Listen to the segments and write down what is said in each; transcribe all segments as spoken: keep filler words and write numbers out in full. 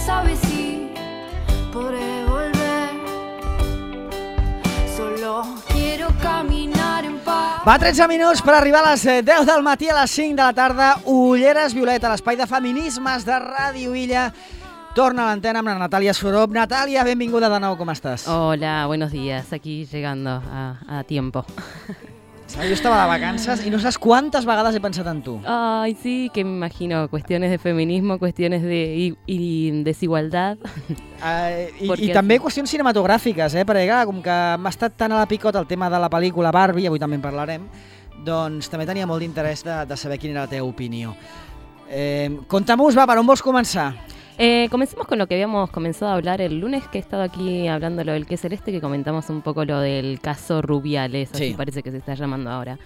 sabe si podré volver. Solo quiero caminar en paz. Va tretze minuts per arribar a les deu del matí, a les cinc de la tarda. Ulleres Violeta, l'espai de feminismes de Ràdio Illa. Torna a l'antena amb la Natàlia Sorop. Natàlia, benvinguda de nou, com estàs? Hola, buenos días. Aquí llegando a, a tiempo. Jo estava de vacances i no saps quantes vegades he pensat en tu. Ay, sí, que me imagino. Cuestiones de feminismo, cuestiones de y, y desigualdad. Uh, i, Porque I també qüestions cinematogràfiques, eh? Perquè clar, com que m'ha estat tan a la picota el tema de la pel·lícula Barbie, avui també en parlarem, doncs també tenia molt d'interès de, de saber quina era la teva opinió. Eh, Conta-mos, va, per on vols començar? Eh, comencemos con lo que habíamos comenzado a hablar el lunes, que he estado aquí hablando lo del que celeste, que comentamos un poco lo del caso Rubiales, así sí. Parece que se está llamando ahora.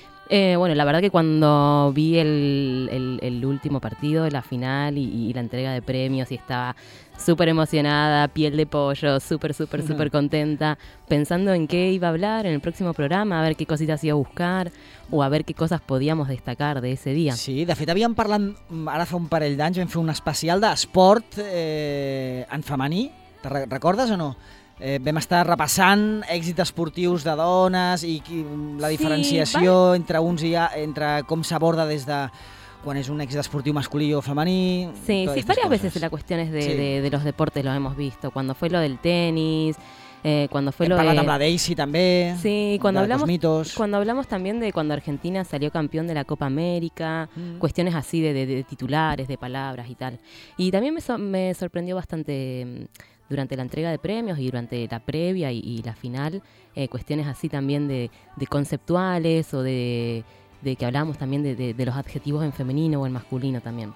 Eh, bueno, la verdad que cuando vi el, el, el último partido, la final y, y la entrega de premios, y estaba súper emocionada, piel de pollo, súper, súper, uh-huh. súper contenta, pensando en qué iba a hablar en el próximo programa, a ver qué cositas iba a buscar o a ver qué cosas podíamos destacar de ese día. Sí, de fet havíem parlat, ara fa un parell d'anys, vam fer un especial d'esport eh, en femení, te re- recordes o no? Eh, vam estar repassant èxits esportius de dones i qui, la diferenciació sí, vale. entre uns i a, entre com s'aborda des de quan és un èxit esportiu masculí o femení. Sí, sí, varias cosas. veces las cuestiones de, sí. de, de los deportes lo hemos visto. Cuando fue lo del tenis, eh, cuando fue Hem lo parlat de... amb la Daisy també, sí, cuando de hablamos, los mitos. Cuando hablamos también de cuando Argentina salió campeón de la Copa América, mm. cuestiones así de, de, de titulares, de palabras y tal. Y también me, so, me sorprendió bastante... durante la entrega de premios y durante la previa y, y la final, eh, cuestiones así también de, de conceptuales o de, de que hablábamos también de, de, de los adjetivos en femenino o en masculino también.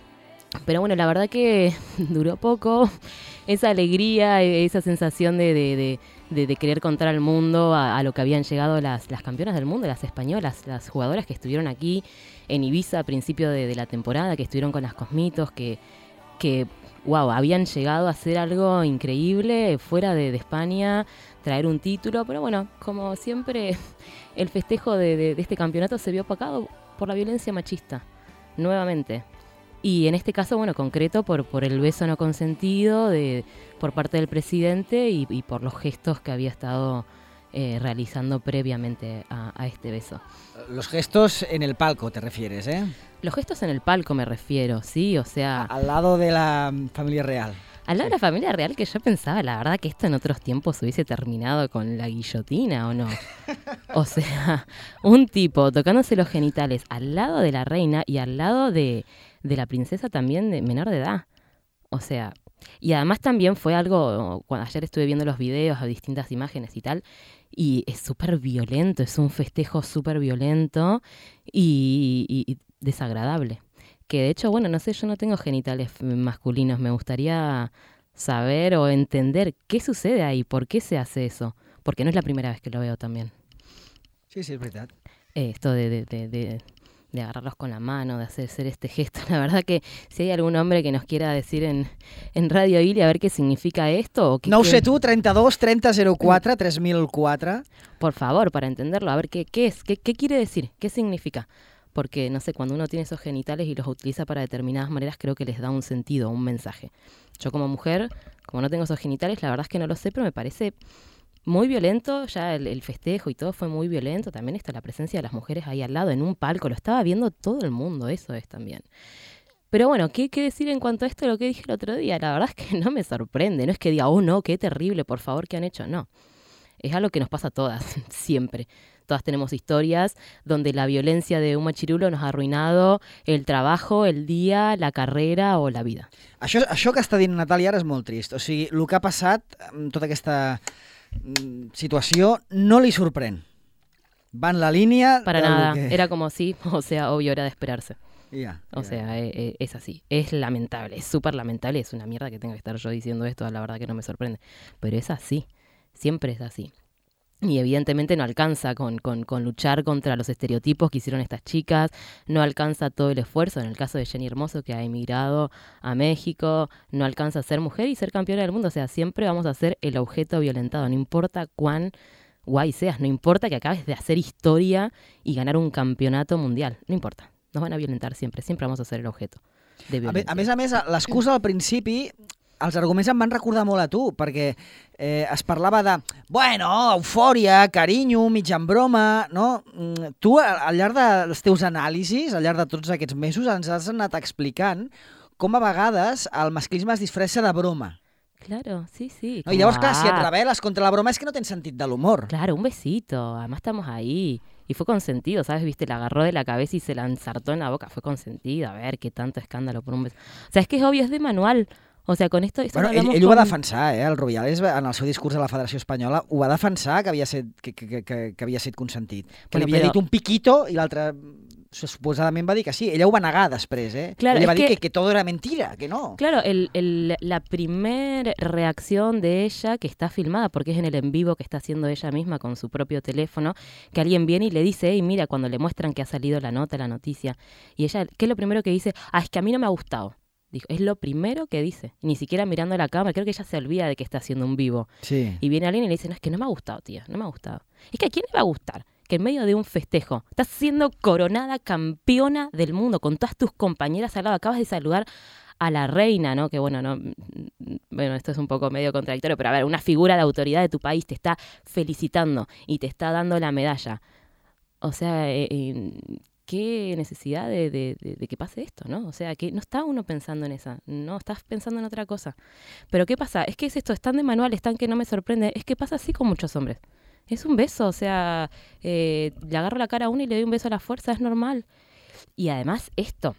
Pero bueno, la verdad que duró poco esa alegría, esa sensación de, de, de, de, de querer contar al mundo a, a lo que habían llegado las, las campeonas del mundo, las españolas, las jugadoras que estuvieron aquí en Ibiza a principio de, de la temporada, que estuvieron con las Cosmitos, que... que wow, habían llegado a hacer algo increíble fuera de, de España, traer un título, pero bueno, como siempre, el festejo de, de, de este campeonato se vio opacado por la violencia machista, nuevamente. Y en este caso, bueno, concreto por, por el beso no consentido de, por parte del presidente y, y por los gestos que había estado eh, realizando previamente a, a este beso. Los gestos en el palco, te refieres, ¿eh? Los gestos en el palco me refiero, sí, o sea... Al lado de la familia real. Al lado de la familia real, que yo pensaba, la verdad, que esto en otros tiempos hubiese terminado con la guillotina, ¿o no? O sea, un tipo tocándose los genitales al lado de la reina y al lado de, de la princesa también de menor de edad. O sea, y además también fue algo, cuando ayer estuve viendo los videos, distintas imágenes y tal, y es súper violento, es un festejo súper violento y, y, y desagradable. Que de hecho, bueno, no sé, yo no tengo genitales masculinos, me gustaría saber o entender qué sucede ahí, por qué se hace eso, porque no es la primera vez que lo veo también. Sí, sí, es verdad. Eh, esto de, de, de, de, de agarrarlos con la mano, de hacer, hacer este gesto, la verdad que si hay algún hombre que nos quiera decir en, en Radio Ili a ver qué significa esto. O qué, no ho qué... sé tu, trenta-dos trenta zero quatre tres mil quatre. Por favor, para entenderlo, a ver qué, qué es, qué, qué quiere decir, qué significa. Porque, no sé, cuando uno tiene esos genitales y los utiliza para determinadas maneras, creo que les da un sentido, un mensaje. Yo como mujer, como no tengo esos genitales, la verdad es que no lo sé, pero me parece muy violento. Ya el, el festejo y todo fue muy violento. También está la presencia de las mujeres ahí al lado, en un palco. Lo estaba viendo todo el mundo, eso es también. Pero bueno, ¿qué, qué decir en cuanto a esto de lo que dije el otro día? La verdad es que no me sorprende. No es que diga, oh no, qué terrible, por favor, ¿qué han hecho? No. Es algo que nos pasa a todas, siempre. Todas tenemos historias donde la violencia de un machirulo nos ha arruinado el trabajo, el día, la carrera o la vida. Això, això que està dient Natàlia ara és molt trist. O sigui, el que ha passat amb tota aquesta situació no li sorprèn. Va en la línia... Para nada, que... era como sí, o sea, obvio, era de esperarse. Yeah, o yeah. sea, es, es así, es lamentable, es súper lamentable, es una mierda que tenga que estar yo diciendo esto, la verdad que no me sorprende. Pero es así, siempre es así. Y evidentemente no alcanza con, con, con luchar contra los estereotipos que hicieron estas chicas, no alcanza todo el esfuerzo, en el caso de Jenny Hermoso, que ha emigrado a México, no alcanza a ser mujer y ser campeona del mundo. O sea, siempre vamos a ser el objeto violentado, no importa cuán guay seas, no importa que acabes de hacer historia y ganar un campeonato mundial, no importa, nos van a violentar siempre, siempre vamos a ser el objeto de violencia. A més a més, l'excusa al principi els arguments em van recordar molt a tu, perquè eh, es parlava de, bueno, eufòria, carinyo, mig en broma, no? Tu, al llarg dels teus anàlisis, al llarg de tots aquests mesos, ens has anat explicant com a vegades el masclisme es disfressa de broma. Claro, sí, sí. No, I llavors, clar, si et rebeles contra la broma és que no tens sentit de l'humor. Claro, un besito, además estamos ahí. Y fue consentido, ¿sabes? Viste, la agarró de la cabeza y se la ensartó en la boca. Fue consentido, a ver, qué tanto escándalo por un beso. O sea, es que es obvio, es de manual. O sea, con esto... Bueno, ell, ell con... ho va defensar, eh? El Rubiales, en el seu discurs a la Federació Espanyola, ho va defensar que havia set, que, que, que, que havia set consentit. Que bueno, li havia però... dit un piquito i l'altre suposadament va dir que sí. Ella ho va negar després, eh? Claro, Ella va que... dir que, que todo era mentira, que no. Claro, el, el, la primera reacción de ella, que está filmada, porque es en el en vivo que está haciendo ella misma con su propio teléfono, que alguien viene y le dice, hey, mira, cuando le muestran que ha salido la nota, la noticia, y ella, ¿qué es lo primero que dice? Ah, es que a mí no me ha gustado. Dijo, es lo primero que dice, ni siquiera mirando la cámara, creo que ella se olvida de que está haciendo un vivo. Sí. Y viene alguien y le dice, no, es que no me ha gustado, tía, no me ha gustado. Es que ¿a quién le va a gustar? Que en medio de un festejo estás siendo coronada campeona del mundo con todas tus compañeras al lado, acabas de saludar a la reina, ¿no? Que bueno, no, bueno, esto es un poco medio contradictorio, pero a ver, una figura de autoridad de tu país te está felicitando y te está dando la medalla. O sea, eh, eh, qué necesidad de, de, de, de que pase esto, ¿no? O sea, que no está uno pensando en esa, no, estás pensando en otra cosa. Pero ¿qué pasa? Es que es esto, es tan de manual, es tan que no me sorprende, es que pasa así con muchos hombres. Es un beso, o sea, eh, le agarro la cara a uno y le doy un beso a la fuerza, es normal. Y además esto,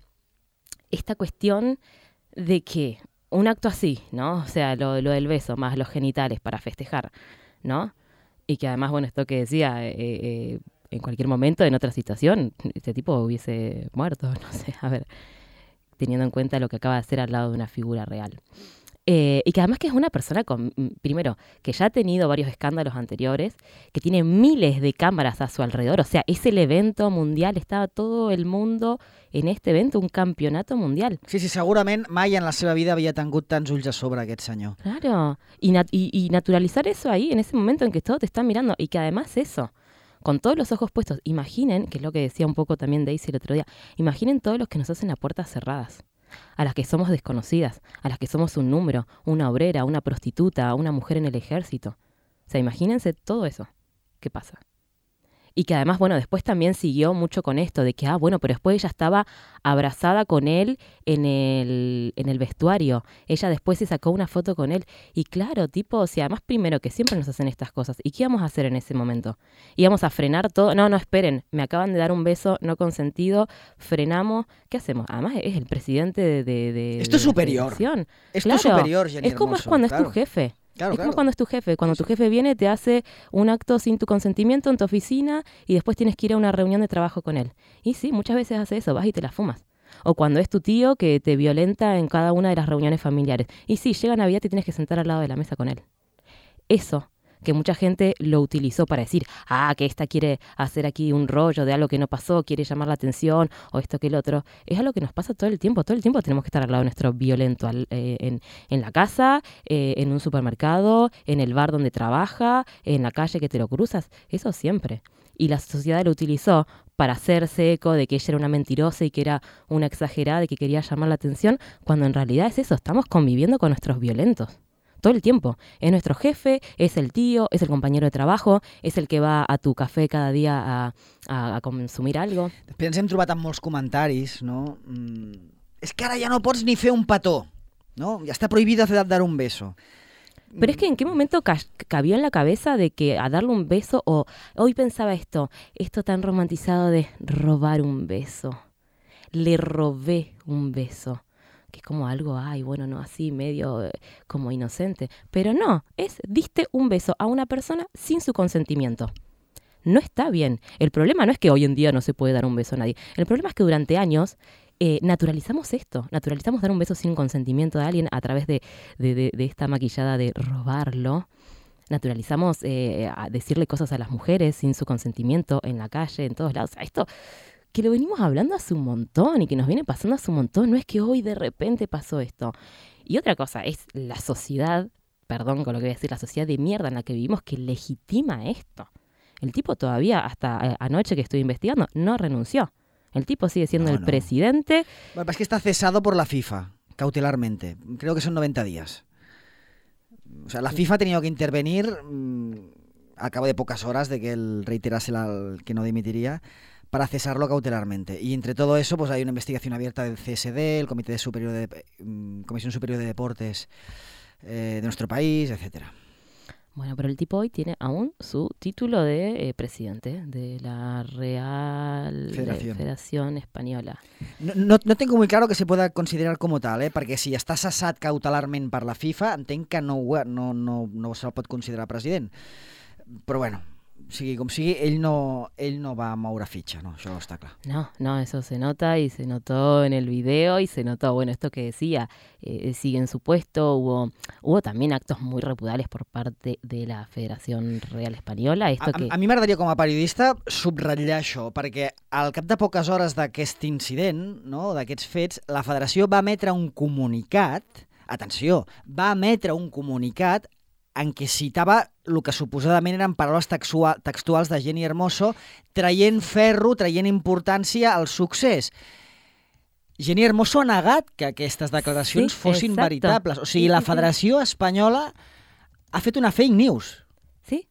esta cuestión de que un acto así, ¿no? O sea, lo, lo del beso, más los genitales para festejar, ¿no? Y que además, bueno, esto que decía... Eh, eh, en cualquier momento, en otra situación, este tipo hubiese muerto, no sé, a ver, teniendo en cuenta lo que acaba de hacer al lado de una figura real. Eh, y que además que es una persona, con, primero, que ya ha tenido varios escándalos anteriores, que tiene miles de cámaras a su alrededor, o sea, es el evento mundial, estaba todo el mundo en este evento, un campeonato mundial. Sí, sí, segurament mai en la seva vida havia tingut tants ulls a sobre aquest senyor. Claro, y, nat y, y naturalizar eso ahí, en ese momento en que todo te está mirando, y que además eso... con todos los ojos puestos, imaginen, que es lo que decía un poco también Daisy el otro día, imaginen todos los que nos hacen a puertas cerradas, a las que somos desconocidas, a las que somos un número, una obrera, una prostituta, una mujer en el ejército. O sea, imagínense todo eso. ¿Qué pasa? Y que además, bueno, después también siguió mucho con esto de que, ah, bueno, pero después ella estaba abrazada con él en el, en el vestuario. Ella después se sacó una foto con él. Y claro, tipo, o sea, además primero que siempre nos hacen estas cosas. ¿Y qué íbamos a hacer en ese momento? ¿Íbamos a frenar todo? No, no, esperen, me acaban de dar un beso no consentido, frenamos. ¿Qué hacemos? Además es el presidente de, de, de Esto es superior. Esto claro, es superior, Jenny Es como Hermoso, es cuando claro. es tu jefe. Claro, es claro. como cuando es tu jefe. Cuando tu jefe viene, te hace un acto sin tu consentimiento en tu oficina y después tienes que ir a una reunión de trabajo con él. Y sí, muchas veces hace eso, vas y te la fumas. O cuando es tu tío que te violenta en cada una de las reuniones familiares. Y sí, llega Navidad y te tienes que sentar al lado de la mesa con él. Eso, que mucha gente lo utilizó para decir, ah, que esta quiere hacer aquí un rollo de algo que no pasó, quiere llamar la atención, o esto que el otro. Es algo que nos pasa todo el tiempo. Todo el tiempo tenemos que estar al lado de nuestro violento, eh, en, en la casa, eh, en un supermercado, en el bar donde trabaja, en la calle que te lo cruzas. Eso siempre. Y la sociedad lo utilizó para hacerse eco de que ella era una mentirosa y que era una exagerada y que quería llamar la atención, cuando en realidad es eso, estamos conviviendo con nuestros violentos. Todo el tiempo. Es nuestro jefe, es el tío, es el compañero de trabajo, és el que va a tu cafè cada dia a, a, a consumir algo. Després ens hem trobat amb molts comentaris, no? Mm, és que ara ja no pots ni fer un petó, no? Ja està prohibit dar un beso. Pero es que en qué momento ca cabió en la cabeza de que a darle un beso, o hoy pensaba esto, esto tan romantizado de robar un beso. Le robé un beso. Que es como algo, ay, bueno, no, así medio eh, como inocente. Pero no, es diste un beso a una persona sin su consentimiento. No está bien. El problema no es que hoy en día no se puede dar un beso a nadie. El problema es que durante años eh, naturalizamos esto. Naturalizamos dar un beso sin consentimiento de alguien a través de, de, de, de esta maquillada de robarlo. Naturalizamos eh, a decirle cosas a las mujeres sin su consentimiento en la calle, en todos lados. O sea, esto... que lo venimos hablando hace un montón y que nos viene pasando hace un montón, no es que hoy de repente pasó esto. Y otra cosa es la sociedad, perdón con lo que voy a decir, la sociedad de mierda en la que vivimos que legitima esto. El tipo todavía, hasta anoche que estoy investigando, no renunció. El tipo sigue siendo no, el no. presidente. Bueno, es que está cesado por la FIFA, cautelarmente. Creo que son noventa días. O sea, la FIFA ha tenido que intervenir mmm, al cabo de pocas horas de que él reiterase la, que no dimitiría, para cesarlo cautelarmente. Y entre todo eso, pues hay una investigación abierta del C S D, el Comité Superior de, um, Comisión Superior de Deportes eh, de nuestro país, etcétera. Bueno, pero el tipo hoy tiene aún su título de eh, presidente de la Real Federación, Federación Española. No, no, no tengo muy claro que se pueda considerar com a tal, eh? Perquè si està cessat cautelarment per la FIFA, entenc que no, no, no, no se'l pot considerar president. Però bueno, sigui com sigui, ell no, ell no va moure fitxa, no, això està clar. No, no, eso se nota y se notó en el video y se notó, bueno, esto que decía, eh, sigue en su puesto, hubo, hubo también actos muy repudiables por parte de la Federación Real Española. Esto a, que... a mi m'agradaria com a periodista subratllar això, perquè al cap de poques hores d'aquest incident, no, d'aquests fets, la Federació va emetre un comunicat, atenció, va emetre un comunicat en què citava el que suposadament eren paraules textuals de Jenni Hermoso, traient ferro, traient importància al succés. Jenni Hermoso ha negat que aquestes declaracions sí, fossin exacto. veritables. O sigui, la Federació Espanyola ha fet una fake news. Sí.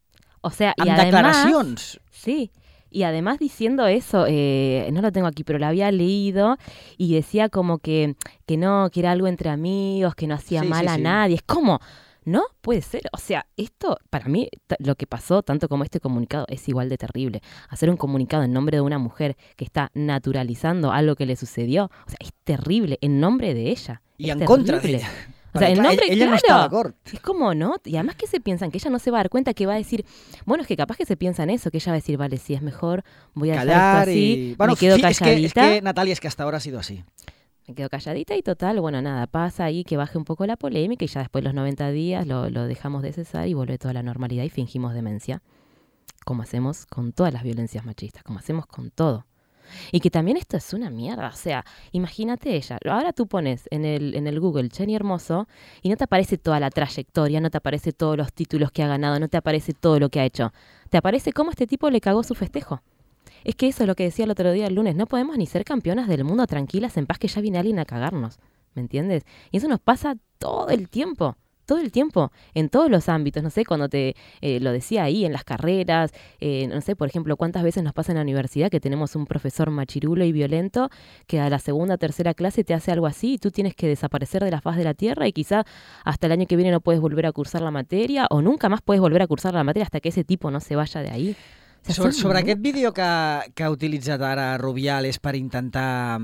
O sea, amb y además, declaracions. Sí. Y además diciendo eso, eh, no lo tengo aquí, pero lo había leído y decía como que, que no, que era algo entre amigos, que no hacía sí, mal sí, a sí. nadie. Es como... No, puede ser. O sea, esto, para mí, t- lo que pasó, tanto como este comunicado, es igual de terrible. Hacer un comunicado en nombre de una mujer que está naturalizando algo que le sucedió, o sea, es terrible, en nombre de ella. Y en terrible. contra de ella. O sea, en nombre, ella claro, no está de acuerdo. Es como, ¿no? Y además que se piensan que ella no se va a dar cuenta, que va a decir, bueno, es que capaz que se piensan eso, que ella va a decir, vale, si es mejor, voy a callar dejar esto así, y... bueno, me quedo sí, calladita. Es que, es que, Natalia, es que hasta ahora ha sido así. Me quedo calladita y total, bueno, nada, pasa ahí que baje un poco la polémica y ya después los noventa días lo, lo dejamos de cesar y vuelve toda la normalidad y fingimos demencia, como hacemos con todas las violencias machistas, como hacemos con todo. Y que también esto es una mierda, o sea, imagínate ella, ahora tú pones en el, en el Google Jenni Hermoso y no te aparece toda la trayectoria, no te aparece todos los títulos que ha ganado, no te aparece todo lo que ha hecho, te aparece cómo este tipo le cagó su festejo. Es que eso es lo que decía el otro día el lunes, no podemos ni ser campeonas del mundo tranquilas en paz que ya viene alguien a cagarnos, ¿me entiendes? Y eso nos pasa todo el tiempo, todo el tiempo, en todos los ámbitos, no sé, cuando te eh, lo decía ahí, en las carreras, eh, no sé, por ejemplo, cuántas veces nos pasa en la universidad que tenemos un profesor machirulo y violento que a la segunda o tercera clase te hace algo así y tú tienes que desaparecer de la faz de la tierra y quizá hasta el año que viene no puedes volver a cursar la materia o nunca más puedes volver a cursar la materia hasta que ese tipo no se vaya de ahí. Sobre, sobre aquest vídeo que, que ha utilitzat ara Rubiales per intentar,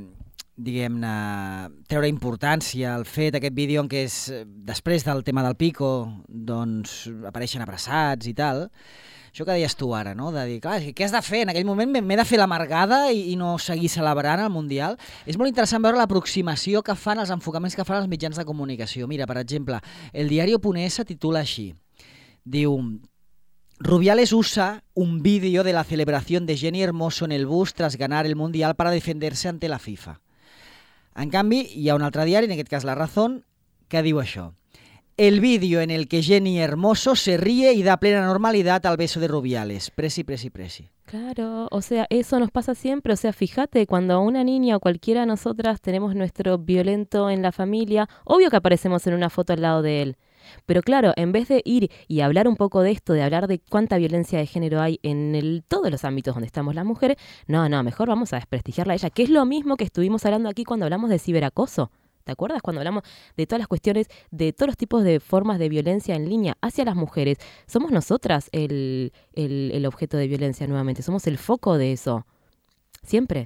diguem-ne, treure importància al fet, aquest vídeo en què és, després del tema del Pico, doncs apareixen abraçats i tal, això que deies tu ara, no? De dir, clar, què has de fer? En aquell moment m'he de fer l'amargada i, i no seguir celebrant el Mundial. És molt interessant veure l'aproximació que fan, els enfocaments que fan els mitjans de comunicació. Mira, per exemple, el diario.es titula així, diu... Rubiales usa un vídeo de la celebración de Jenni Hermoso en el bus tras ganar el Mundial para defenderse ante la FIFA. En canvi, hi ha un altre diari, en aquest cas La Razón, que diu això. El vídeo en el que Jenni Hermoso se ríe y da plena normalidad al beso de Rubiales. Presi, presi, presi. Claro, o sea, eso nos pasa siempre. O sea, fíjate, cuando una niña o cualquiera de nosotras tenemos nuestro violento en la familia, obvio que aparecemos en una foto al lado de él. Pero claro, en vez de ir y hablar un poco de esto, de hablar de cuánta violencia de género hay en el, todos los ámbitos donde estamos las mujeres, no, no, mejor vamos a desprestigiarla a ella, que es lo mismo que estuvimos hablando aquí cuando hablamos de ciberacoso. ¿Te acuerdas? Cuando hablamos de todas las cuestiones, de todos los tipos de formas de violencia en línea hacia las mujeres. Somos nosotras el, el, el objeto de violencia nuevamente, somos el foco de eso. Siempre.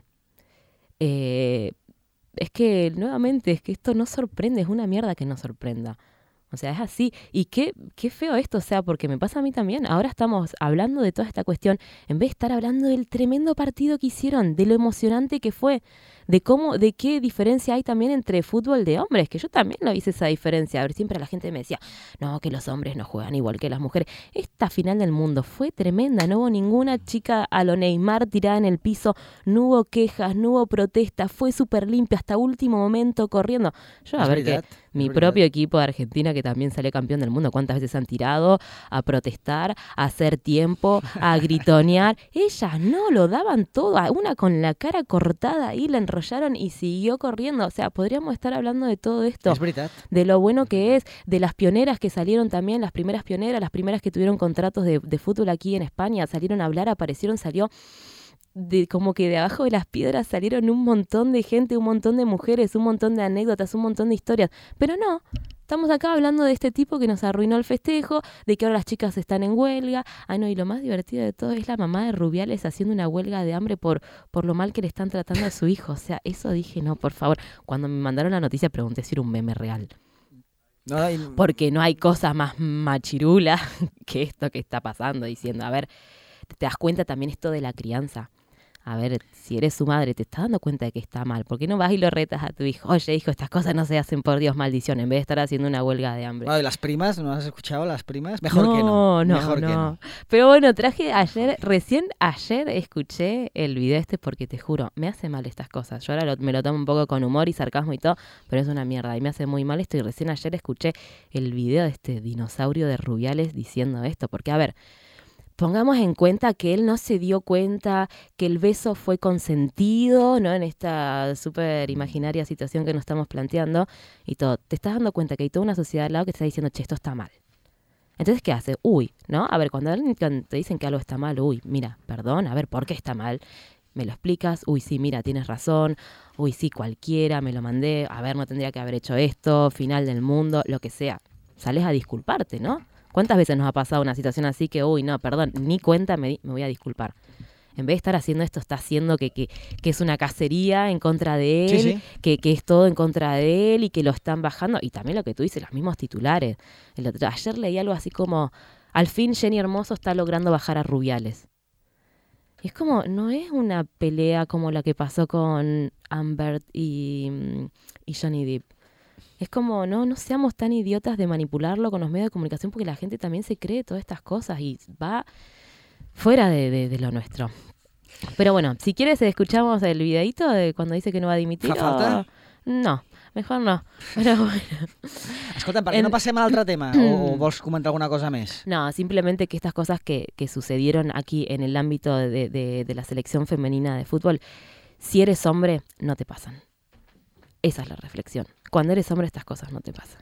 Eh, es que, nuevamente, es que esto no sorprende, es una mierda que no sorprenda. O sea, es así. Y qué, qué feo esto, o sea, porque me pasa a mí también. Ahora estamos hablando de toda esta cuestión, en vez de estar hablando del tremendo partido que hicieron, de lo emocionante que fue, de cómo, de qué diferencia hay también entre fútbol de hombres, que yo también lo hice esa diferencia. A ver, siempre la gente me decía, no, que los hombres no juegan igual que las mujeres. Esta final del mundo fue tremenda, no hubo ninguna chica a lo Neymar tirada en el piso, no hubo quejas, no hubo protestas, fue súper limpia hasta último momento corriendo. Yo, a es ver, verdad, que mi verdad. propio equipo de Argentina, que también salió campeón del mundo, ¿cuántas veces han tirado a protestar, a hacer tiempo, a gritonear? Ellas no, lo daban todo, una con la cara cortada ahí, la arrollaron y siguió corriendo. O sea, podríamos estar hablando de todo esto. És veritat. De lo bueno que es, de las pioneras que salieron también, las primeras pioneras, las primeras que tuvieron contratos de, de fútbol aquí en España, salieron a hablar, aparecieron, salió... De, como que de abajo de las piedras salieron un montón de gente, un montón de mujeres, un montón de anécdotas, un montón de historias. Pero no, estamos acá hablando de este tipo que nos arruinó el festejo, de que ahora las chicas están en huelga. Ah, no, y lo más divertido de todo es la mamá de Rubiales haciendo una huelga de hambre por, por lo mal que le están tratando a su hijo. O sea, eso dije, no, por favor. Cuando me mandaron la noticia pregunté si era un meme real. No, y... Porque no hay cosa más machirula que esto que está pasando, diciendo, a ver, te das cuenta también esto de la crianza. A ver, si eres su madre, te estás dando cuenta de que está mal. ¿Por qué no vas y lo retas a tu hijo? Oye, hijo, estas cosas no se hacen, por Dios, maldición, en vez de estar haciendo una huelga de hambre. Bueno, ¿y las primas? ¿No has escuchado las primas? Mejor no, que no. No, Mejor no. que no. Pero bueno, traje ayer, recién ayer escuché el video este porque te juro, me hace mal estas cosas. Yo ahora lo, me lo tomo un poco con humor y sarcasmo y todo, pero es una mierda y me hace muy mal esto. Y recién ayer escuché el video de este dinosaurio de Rubiales diciendo esto. Porque, a ver... Pongamos en cuenta que él no se dio cuenta que el beso fue consentido, ¿no? En esta súper imaginaria situación que nos estamos planteando y todo. Te estás dando cuenta que hay toda una sociedad al lado que te está diciendo, che, esto está mal. Entonces, ¿qué hace? Uy, ¿no? A ver, cuando te dicen que algo está mal, uy, mira, perdón, a ver, ¿por qué está mal? ¿Me lo explicas? Uy, sí, mira, tienes razón. Uy, sí, cualquiera, me lo mandé. A ver, no tendría que haber hecho esto, final del mundo, lo que sea. Sales a disculparte, ¿no? ¿Cuántas veces nos ha pasado una situación así que, uy, no, perdón, ni cuenta, me, me voy a disculpar? En vez de estar haciendo esto, está haciendo que, que, que es una cacería en contra de él, sí, sí. Que, que es todo en contra de él y que lo están bajando. Y también lo que tú dices, los mismos titulares. El otro, ayer leí algo así como, al fin Jenny Hermoso está logrando bajar a Rubiales. Y es como, no es una pelea como la que pasó con Amber y, y Johnny Depp. Es como, no, no seamos tan idiotas de manipularlo con los medios de comunicación porque la gente también se cree todas estas cosas y va fuera de, de, de lo nuestro. Pero bueno, si quieres escuchamos el videíto de cuando dice que no va a dimitir. Fa falta? O... No, mejor no. Pero bueno. Escolta, per què En... no passem a l'altre tema? O, o vols comentar alguna cosa més? No, simplemente que estas cosas que, que sucedieron aquí en el ámbito de, de, de la selección femenina de fútbol, si eres hombre, no te pasan. Esa es la reflexión. Cuando eres hombre estas cosas no te pasan.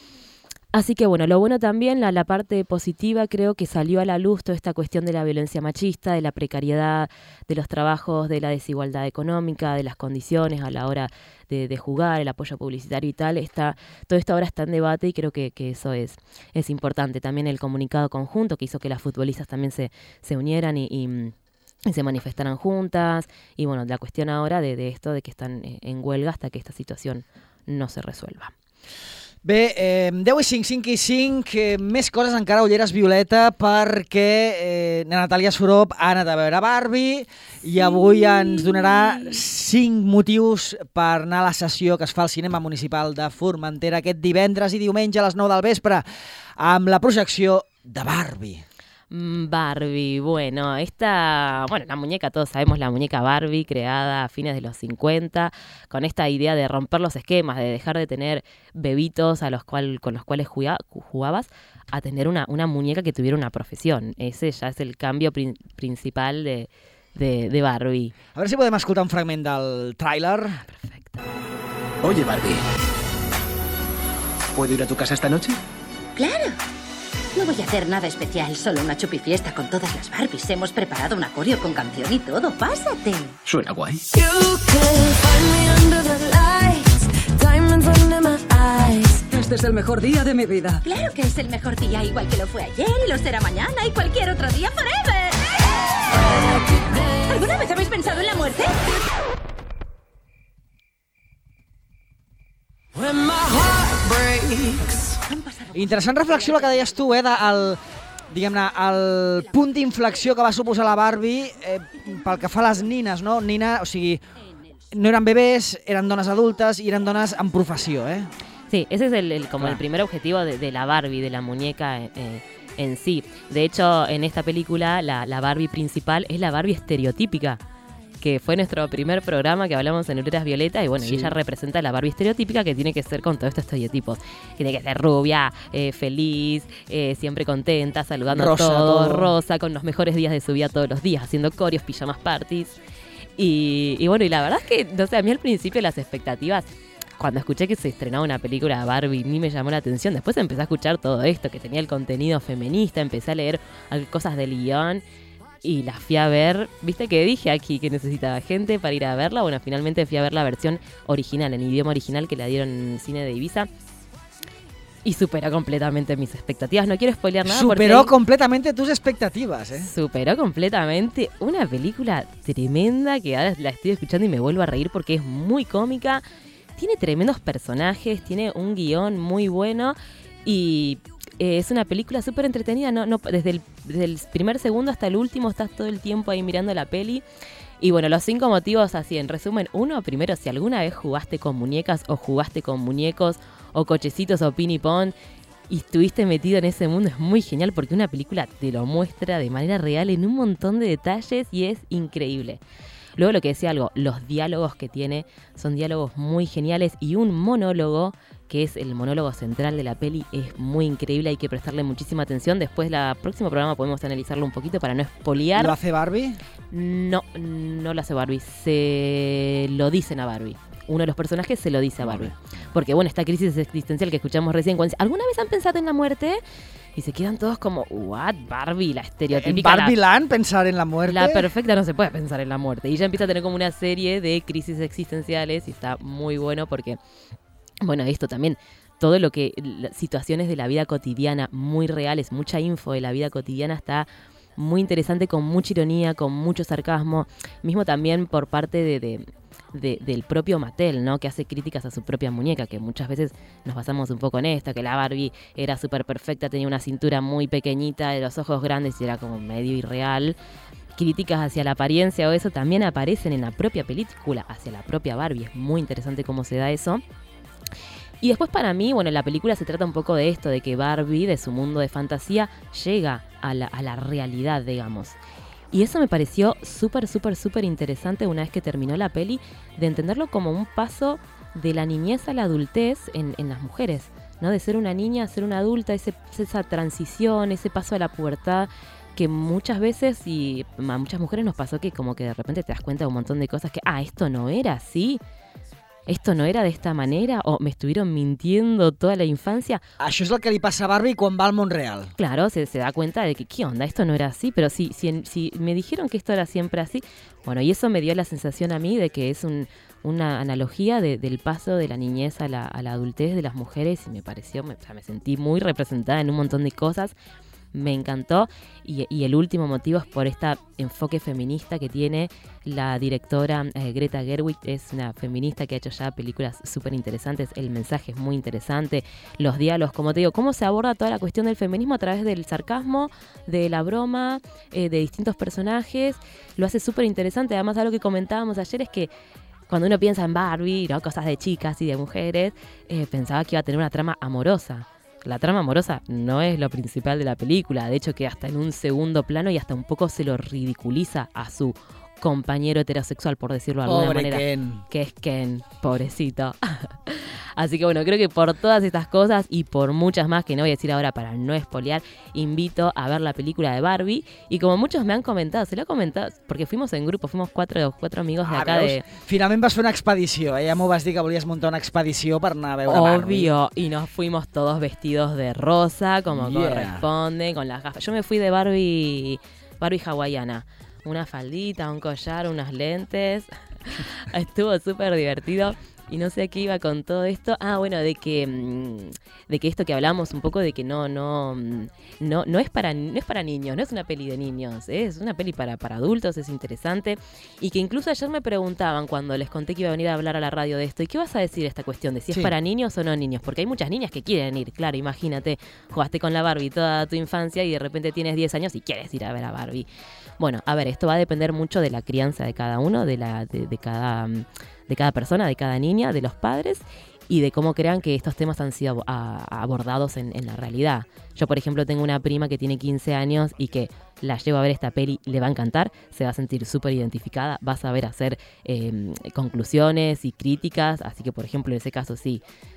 Así que bueno, lo bueno también, la, la parte positiva, creo que salió a la luz toda esta cuestión de la violencia machista, de la precariedad, de los trabajos, de la desigualdad económica, de las condiciones a la hora de, de jugar, el apoyo publicitario y tal. Está, todo esto ahora está en debate y creo que, que eso es, es importante. También el comunicado conjunto que hizo que las futbolistas también se, se unieran y... y y se manifestaran juntas, y bueno, la cuestión ahora de, de esto de que están en huelga hasta que esta situación no se resuelva. Bé, eh, deu i cinc, cinc i cinc, eh, més coses encara, Ulleres Violeta, perquè eh, Natàlia Sorop ha anat a veure Barbie sí. I avui ens donarà cinc motius per anar a la sessió que es fa al Cinema Municipal de Formentera aquest divendres i diumenge a les nou del vespre amb la projecció de Barbie. Barbie, bueno, esta, bueno, la muñeca, todos sabemos la muñeca Barbie, creada a fines de los cincuenta, con esta idea de romper los esquemas, de dejar de tener bebitos a los cual, con los cuales jugá, jugabas, a tener una, una muñeca que tuviera una profesión. Ese ya es el cambio prin- principal de, de, de Barbie. A ver si podem escoltar un fragment del tràiler. Perfecto. Oye, Barbie, ¿puedo ir a tu casa esta noche? ¡Claro! No voy a hacer nada especial, solo una chupifiesta con todas las Barbies. Hemos preparado un acorio con canción y todo. ¡Pásate! Suena guay. Este es el mejor día de mi vida. Claro que es el mejor día, igual que lo fue ayer y lo será mañana y cualquier otro día forever. ¿Alguna vez habéis pensado en la muerte? Interessant reflexió la que deies tu, eh, de el, diguem-ne, el punt d'inflexió que va suposar la Barbie eh, pel que fa a les nines, no? Nina, o sigui, no eren bebès, eren dones adultes i eren dones amb professió, eh? Sí, ese es el, el como ah. el primer objetivo de, de la Barbie, de la muñeca eh, en sí. De hecho, en esta película, la, la Barbie principal es la Barbie estereotípica, que fue nuestro primer programa que hablamos en Ulleres Violeta, y bueno, sí. y ella representa la Barbie estereotípica que tiene que ser con todos estos estereotipos. Tiene que ser rubia, eh, feliz, eh, siempre contenta, saludando rosa, a todos, todo. rosa, con los mejores días de su vida todos los días, haciendo coreos, pijamas parties. Y, y bueno, y la verdad es que, no sé, a mí al principio las expectativas, cuando escuché que se estrenaba una película de Barbie, ni me llamó la atención. Después empecé a escuchar todo esto, que tenía el contenido feminista, empecé a leer cosas del guión y las fui a ver. ¿Viste que dije aquí que necesitaba gente para ir a verla? Bueno, finalmente fui a ver la versión original, en idioma original, que la dieron en el cine de Ibiza. Y superó completamente mis expectativas. No quiero spoilear nada. Superó porque completamente tus expectativas, ¿eh? Superó completamente. Una película tremenda que ahora la estoy escuchando y me vuelvo a reír porque es muy cómica. Tiene tremendos personajes, tiene un guión muy bueno y eh, es una película súper entretenida. No, no, desde, el, desde el primer segundo hasta el último estás todo el tiempo ahí mirando la peli. Y bueno, los cinco motivos así, en resumen. Uno, primero, si alguna vez jugaste con muñecas o jugaste con muñecos o cochecitos o pinipón y estuviste metido en ese mundo, es muy genial porque una película te lo muestra de manera real en un montón de detalles y es increíble. Luego lo que decía algo, los diálogos que tiene son diálogos muy geniales y un monólogo, que es el monólogo central de la peli, es muy increíble, hay que prestarle muchísima atención. Después, el próximo programa podemos analizarlo un poquito para no espolear. ¿Lo hace Barbie? No, no lo hace Barbie, se lo dicen a Barbie. Uno de los personajes se lo dice a Barbie. Porque bueno, esta crisis existencial que escuchamos recién, cuando dice, ¿alguna vez han pensado en la muerte? Y se quedan todos como, what, Barbie, la estereotípica. ¿En Barbie Land pensar en la muerte? La perfecta no se puede pensar en la muerte. Y ella empieza a tener como una serie de crisis existenciales y está muy bueno porque, bueno, esto también, todo lo que, situaciones de la vida cotidiana muy reales, mucha info de la vida cotidiana está muy interesante, con mucha ironía, con mucho sarcasmo, mismo también por parte de... de De, del propio Mattel, ¿no? Que hace críticas a su propia muñeca, que muchas veces nos basamos un poco en esto, que la Barbie era súper perfecta, tenía una cintura muy pequeñita, de los ojos grandes y era como medio irreal. Críticas hacia la apariencia o eso también aparecen en la propia película, hacia la propia Barbie. Es muy interesante cómo se da eso. Y después para mí, bueno, la película se trata un poco de esto, de que Barbie, de su mundo de fantasía, llega a la, a la realidad, digamos. Y eso me pareció súper, súper, súper interesante una vez que terminó la peli, de entenderlo como un paso de la niñez a la adultez en, en las mujeres, ¿no? De ser una niña a ser una adulta, ese, esa transición, ese paso a la pubertad, que muchas veces, y a muchas mujeres nos pasó que como que de repente te das cuenta de un montón de cosas que, ah, esto no era así. ¿Esto no era de esta manera? ¿O me estuvieron mintiendo toda la infancia? Això és el que li passa a Barbie quan va al món real. Claro, se, se da cuenta de que, ¿qué onda? Esto no era así, pero si, si, si me dijeron que esto era siempre así. Bueno, y eso me dio la sensación a mí de que es un, una analogía de, del paso de la niñez a la, a la adultez de las mujeres y me pareció, me, o sea, me sentí muy representada en un montón de cosas. Me encantó y, y el último motivo es por este enfoque feminista que tiene la directora eh, Greta Gerwig. Es una feminista que ha hecho ya películas súper interesantes, el mensaje es muy interesante, los diálogos, como te digo, cómo se aborda toda la cuestión del feminismo a través del sarcasmo, de la broma, eh, de distintos personajes, lo hace súper interesante. Además, algo que comentábamos ayer es que cuando uno piensa en Barbie, ¿no? Cosas de chicas y de mujeres, eh, pensaba que iba a tener una trama amorosa. La trama amorosa no es lo principal de la película, de hecho que hasta en un segundo plano y hasta un poco se lo ridiculiza a su compañero heterosexual, por decirlo de alguna Pobre manera. Ken. Que es Ken, pobrecito. Así que bueno, creo que por todas estas cosas y por muchas más que no voy a decir ahora para no espolear, invito a ver la película de Barbie. Y como muchos me han comentado, se lo he comentado, porque fuimos en grupo, fuimos cuatro, cuatro amigos de Ah, acá veus? de... Finalment vas fer una expedició, eh? Ja m'ho vas dir que volies muntar una expedició per anar a veure Barbie. Obvio, y nos fuimos todos vestidos de rosa, como Yeah. corresponde, con las gafas. Yo me fui de Barbie, Barbie hawaiana. Una faldita, un collar, unas lentes. Estuvo súper divertido. Y no sé a qué iba con todo esto. Ah, bueno, de que de que esto que hablamos un poco de que no no no no es para no es para niños, no es una peli de niños, ¿eh? Es una peli para para adultos, es interesante. Y que incluso ayer me preguntaban cuando les conté que iba a venir a hablar a la radio de esto, ¿y qué vas a decir de esta cuestión de si Sí. es para niños o no niños? Porque hay muchas niñas que quieren ir, claro, imagínate, jugaste con la Barbie toda tu infancia y de repente tienes diez años y quieres ir a ver a Barbie. Bueno, a ver, esto va a depender mucho de la crianza de cada uno, de la de, de cada de cada persona, de cada niña, de los padres y de cómo crean que estos temas han sido a, a, abordados en, en la realidad. Yo, por ejemplo, tengo una prima que tiene quince años y que la llevo a ver esta peli, le va a encantar, se va a sentir súper identificada, va a saber hacer eh, conclusiones y críticas, así que, por ejemplo, en ese caso sí,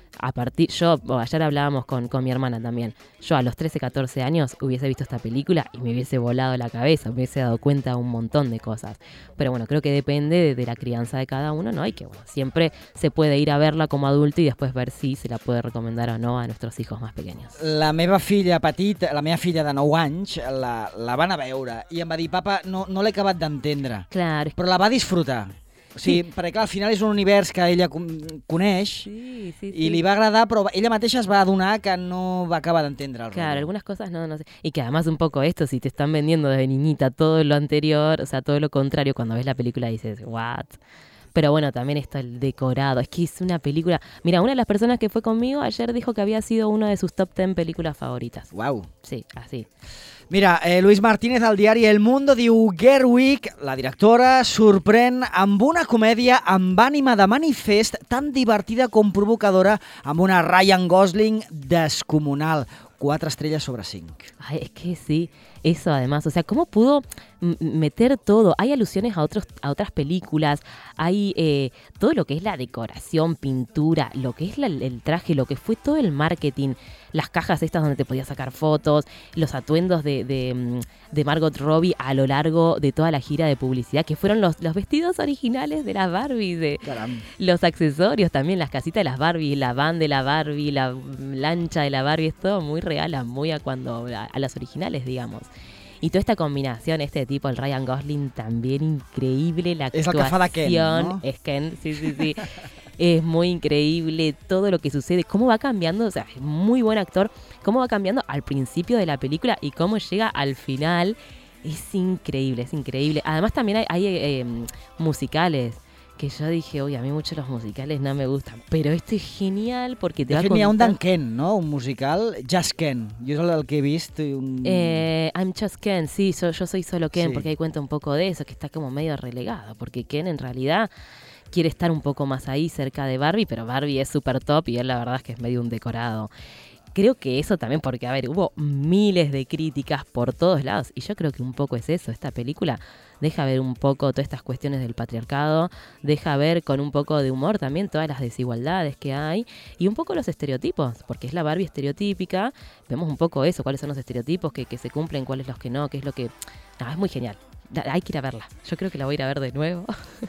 A partir, yo, bueno, ayer hablábamos con, con mi hermana también. Yo a los trece, catorce años hubiese visto esta película y me hubiese volado la cabeza, me hubiese dado cuenta de un montón de cosas. Pero bueno, creo que depende de, de la crianza de cada uno, ¿no? Y que bueno, siempre se puede ir a verla como adulto y después ver si se la puede recomendar o no a nuestros hijos más pequeños. La meva filla petita, la meva filla de nou anys, la, la van a veure i em va dir, papa, no, no l'he acabat d'entendre, Claro. però la va disfrutar. O sigui, sí. Perquè clar, al final és un univers que ella coneix Sí, sí, sí. i li va agradar, però ella mateixa es va adonar que no va acabar d'entendre el Claro, rollo. algunas cosas no, no sé. Y que además un poco esto, si te están vendiendo desde niñita todo lo anterior, o sea, todo lo contrario, cuando ves la película dices, what? Pero bueno, también está el decorado. Es que es una película... Mira, una de las personas que fue conmigo ayer dijo que había sido una de sus top ten películas favoritas. Uau. Sí, así. Mira, eh, Luis Martínez al diari El Mundo diu Gerwig, la directora, sorprèn amb una comèdia amb ànima de manifest tan divertida com provocadora amb una Ryan Gosling descomunal. Cuatro estrellas sobre cinco. Ay, es que sí, eso además, o sea, ¿cómo pudo m- meter todo? Hay alusiones a otros a otras películas, hay eh, todo lo que es la decoración, pintura, lo que es la- el traje, lo que fue todo el marketing, las cajas estas donde te podías sacar fotos, los atuendos de, de, mm, de Margot Robbie a lo largo de toda la gira de publicidad, que fueron los, los vestidos originales de las Barbies, de Caram. los accesorios también, las casitas de las Barbie, la van de la Barbie, la mm, lancha de la Barbie, es todo muy real, a, muy a cuando a, a las originales, digamos. Y toda esta combinación, este tipo, el Ryan Gosling, también increíble, la Es el que fa de Ken, actuación, ¿no? es Ken, sí, sí, sí. Es muy increíble todo lo que sucede, cómo va cambiando, o sea, es muy buen actor, cómo va cambiando al principio de la película y cómo llega al final, es increíble, es increíble. Además también hay, hay eh, musicales, que yo dije, oye, a mí mucho los musicales no me gustan, pero este es genial porque te De va fet, n'hi ha un contar... d'en Ken, no? Un musical, Just Ken. Jo és el, el que he vist. Un... Eh, I'm Just Ken, sí, yo, yo soy solo Ken, Sí. porque ahí cuenta un poco de eso, que está como medio relegado, porque Ken en realidad quiere estar un poco más ahí cerca de Barbie, pero Barbie es súper top y él la verdad es que es medio un decorado. Creo que eso también, porque a ver, hubo miles de críticas por todos lados y yo creo que un poco es eso, esta película deja ver un poco todas estas cuestiones del patriarcado, deja ver con un poco de humor también todas las desigualdades que hay y un poco los estereotipos, porque es la Barbie estereotípica, vemos un poco eso, cuáles son los estereotipos que, que se cumplen, cuáles los que no, qué es lo que... No, es muy genial, Da- hay que ir a verla, yo creo que la voy a ir a ver de nuevo.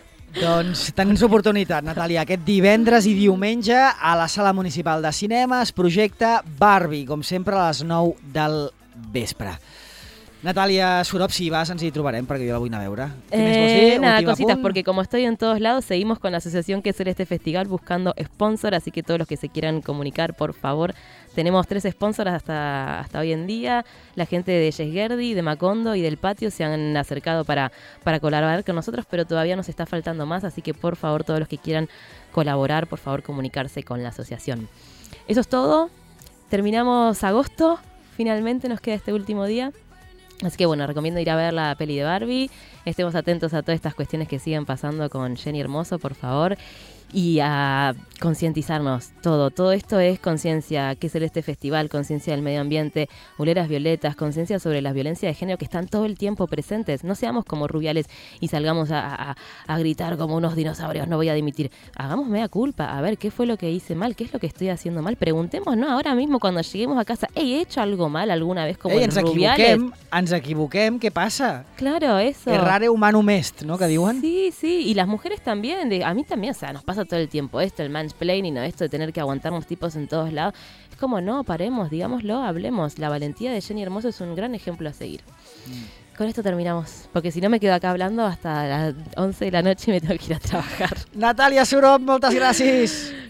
Doncs tens oportunitat, Natàlia. Aquest divendres i diumenge a la Sala Municipal de Cinema es projecta Barbie, com sempre a les nou del vespre. Natàlia Surop, si vas ens hi trobarem perquè jo la vull anar a veure. Què més vols dir? Eh, nada, Últim cositas, apunt? porque como estoy en todos lados, seguimos con la asociación que es este festival buscando sponsor, así que todos los que se quieran comunicar, por favor, tenemos tres sponsors hasta, hasta hoy en día. La gente de Yesgerdi, de Macondo y del Patio se han acercado para, para colaborar con nosotros, pero todavía nos está faltando más, así que por favor, todos los que quieran colaborar, por favor, comunicarse con la asociación. Eso es todo. Terminamos agosto, finalmente nos queda este último día. Así que bueno, recomiendo ir a ver la peli de Barbie. Estemos atentos a todas estas cuestiones que siguen pasando con Jenny Hermoso, por favor. Y a concientizarnos todo. Todo esto es conciencia, que es el este festival, conciencia del medio ambiente, Buleras Violetas, conciencia sobre la violencia de género que están todo el tiempo presentes. No seamos como Rubiales y salgamos a, a, a gritar como unos dinosaurios, no voy a dimitir. Hagamos mea culpa, a ver qué fue lo que hice mal, qué es lo que estoy haciendo mal. Preguntémonos ahora mismo cuando lleguemos a casa, ¿he hecho algo mal alguna vez como Ei, el ens Rubiales? equivoquem, ens equivoquem, què passa? Claro, eso. Errare humanum est, no?, que diuen. Sí, sí, y las mujeres también, de, a mí también, o sea, nos pasa todo el tiempo esto, el mansplaining, ¿no? Esto de tener que aguantarnos tipos en todos lados. Es como, no, paremos, digámoslo, hablemos. La valentía de Jenny Hermoso es un gran ejemplo a seguir. Mm. Con esto terminamos, porque si no me quedo acá hablando hasta las once de la noche y me tengo que ir a trabajar. Natàlia Surop, moltes gràcies.